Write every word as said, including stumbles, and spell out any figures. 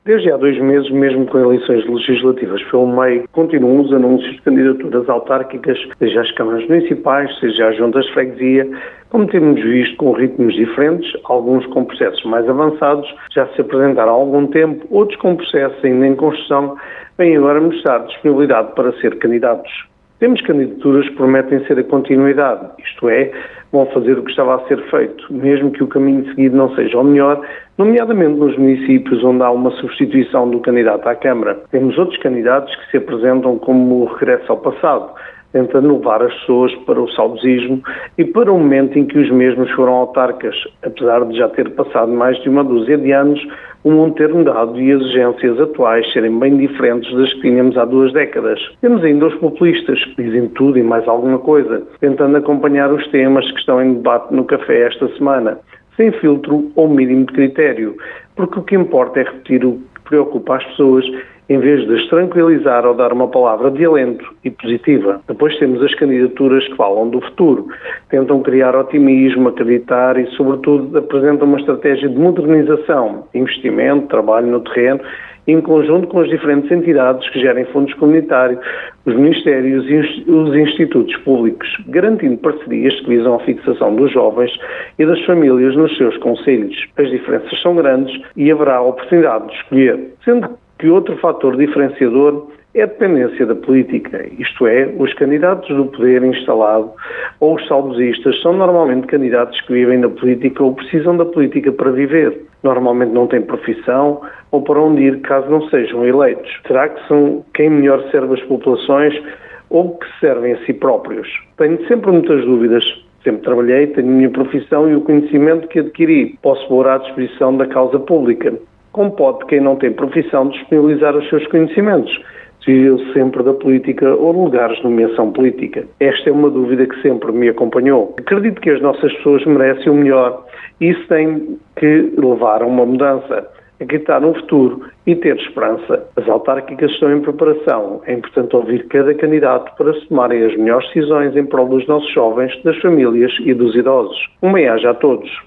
Desde há dois meses, mesmo com eleições legislativas pelo meio, continuam os anúncios de candidaturas autárquicas, seja às câmaras municipais, seja às juntas de freguesia, como temos visto com ritmos diferentes, alguns com processos mais avançados, já se apresentaram há algum tempo, outros com processos ainda em construção, vêm agora mostrar disponibilidade para ser candidatos. Temos candidaturas que prometem ser a continuidade, isto é, vão fazer o que estava a ser feito, mesmo que o caminho seguido não seja o melhor, nomeadamente nos municípios onde há uma substituição do candidato à Câmara. Temos outros candidatos que se apresentam como o regresso ao passado, tentando levar as pessoas para o saudosismo e para o momento em que os mesmos foram autarcas, apesar de já ter passado mais de uma dúzia de anos, o mundo ter mudado e as exigências atuais serem bem diferentes das que tínhamos há duas décadas. Temos ainda os populistas, que dizem tudo e mais alguma coisa, tentando acompanhar os temas que estão em debate no café esta semana, sem filtro ou mínimo de critério, porque o que importa é repetir o que preocupa as pessoas, em vez de as tranquilizar ou dar uma palavra de alento e positiva. Depois temos as candidaturas que falam do futuro, tentam criar otimismo, acreditar e, sobretudo, apresentam uma estratégia de modernização, investimento, trabalho no terreno, em conjunto com as diferentes entidades que gerem fundos comunitários, os ministérios e os institutos públicos, garantindo parcerias que visam a fixação dos jovens e das famílias nos seus concelhos. As diferenças são grandes e haverá a oportunidade de escolher, sendo que outro fator diferenciador é a dependência da política, isto é, os candidatos do poder instalado ou os saudosistas são normalmente candidatos que vivem da política ou precisam da política para viver. Normalmente não têm profissão ou para onde ir caso não sejam eleitos. Será que são quem melhor serve as populações ou que servem a si próprios? Tenho sempre muitas dúvidas. Sempre trabalhei, tenho a minha profissão e o conhecimento que adquiri. Posso pôr à disposição da causa pública. Como pode quem não tem profissão disponibilizar os seus conhecimentos? Se viveu sempre da política ou de lugares de nomeação política? Esta é uma dúvida que sempre me acompanhou. Acredito que as nossas pessoas merecem o melhor e isso tem que levar a uma mudança. Acreditar no futuro e ter esperança. As autárquicas estão em preparação. É importante ouvir cada candidato para se tomarem as melhores decisões em prol dos nossos jovens, das famílias e dos idosos. Um bem-aja a todos.